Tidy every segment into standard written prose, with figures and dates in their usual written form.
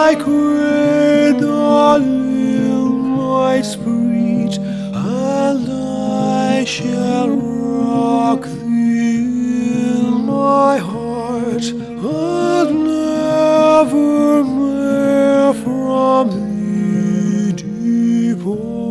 thy cradle in my spirit, and I shall rock thee in my heart, and never more from thee depart.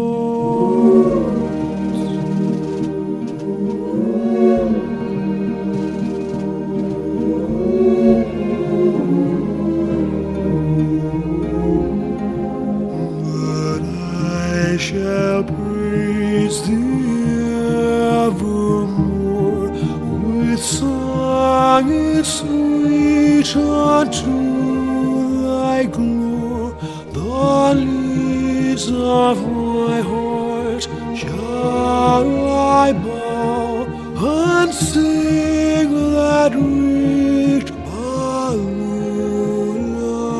I shall praise thee evermore with songs sweet unto thy glory. The leaves of my heart shall I bow and sing that rich hallelujah.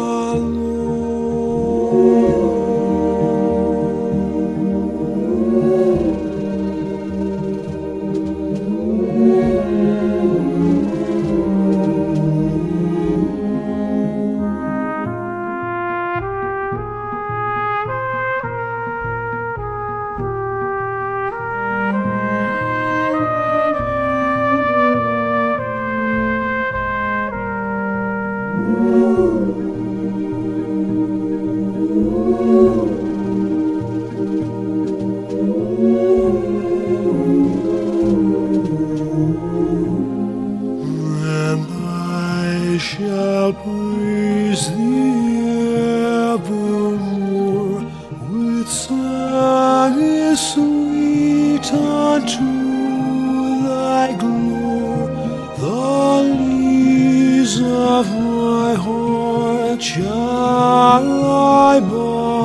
And I shall praise thee evermore with songs sweet unto thy glory. The leaves of my heart shall I bow